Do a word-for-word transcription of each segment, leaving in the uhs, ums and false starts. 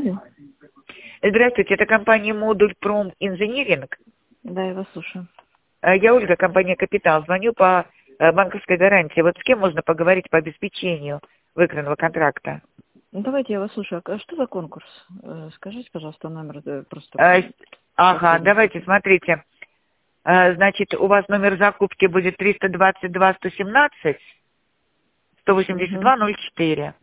Алло. Здравствуйте, это компания Модуль Пром Инжиниринг. Да, я вас слушаю. Я Ольга, компания Капитал. Звоню по э, банковской гарантии. Вот с кем можно поговорить по обеспечению выигранного контракта? Ну, давайте я вас слушаю. А что за конкурс? Э, Скажите, пожалуйста, номер э, просто. Э, ага, последний. давайте, смотрите. Э, Значит, у вас номер закупки будет триста двадцать два сто семнадцать сто восемьдесят два ноль четыре.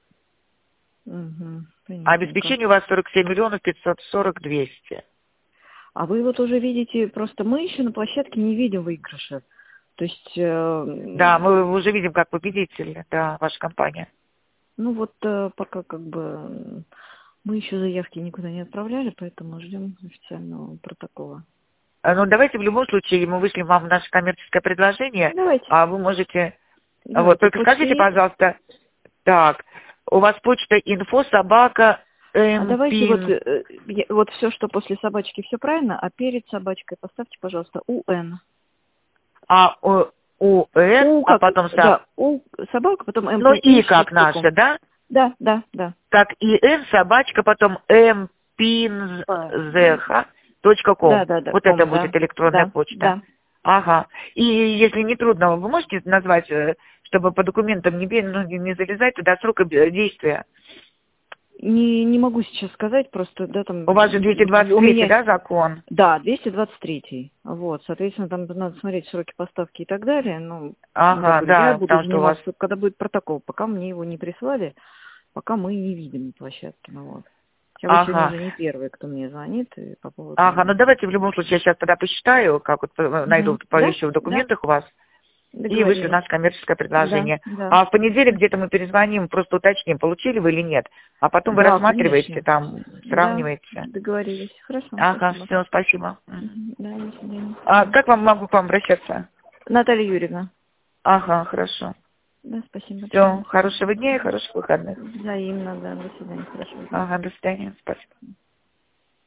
Угу. А обеспечение у вас сорок семь миллионов пятьсот сорок двести. А вы вот уже видите, просто мы еще на площадке не видим выигрыша. То есть... э, Да, мы уже видим как победитель, да, ваша компания. Ну вот э, пока как бы м, мы еще заявки никуда не отправляли, поэтому ждем официального протокола. А, Ну, давайте в любом случае мы вышлем вам наше коммерческое предложение, Давайте. а вы можете... Давайте. Вот, только Почта скажите, есть? пожалуйста, так, у вас почта инфо собака А давайте вот, мпин, э, я- вот все, что после собачки, все правильно, а перед собачкой поставьте, пожалуйста, УН. а у, у Н, У а как, потом сам, да, У собака, потом ну и МПИ как шрифтиком. наша, да? Да, да, да. Как и Н собачка, потом Па- mpinzh точка Да, ком. да, да, Вот это ком, да, будет электронная да, почта. да. Ага. И если не трудно, вы можете назвать, э, чтобы по документам не, бе- ну, не залезать туда срок об- действия? Не, не могу сейчас сказать, просто, да, там, У вас же двести двадцать у третий, меня, да, закон? да, двести двадцать третий, вот, соответственно, там надо смотреть сроки поставки и так далее, ну, я Ага, говорю, я да, буду потому что у вас... заниматься, когда будет протокол, пока мне его не прислали, пока мы не видим на площадке, ну вот. Хотя вы сегодня Ага. уже не первый, кто мне звонит и по Ага, ну поводу... давайте в любом случае я сейчас тогда посчитаю, как вот э, найду, Мгм. Да, поищу в да, документах у вас и вышлю договорились. наше коммерческое Да, предложение. да. А в понедельник где-то мы перезвоним, просто уточним, получили вы или нет. А потом вы Да, рассматриваете, конечно. там, Да, сравниваете. договорились. Хорошо, Ага, спасибо. все, спасибо. Мгм. Мгм. Да, до свидания. А как вам могу к вам обращаться? Наталья Юрьевна. Ага, хорошо. Да, спасибо большое. Все, хорошего дня и хороших выходных. Взаимно, да, до свидания. Хорошего дня. Ага, до свидания, спасибо.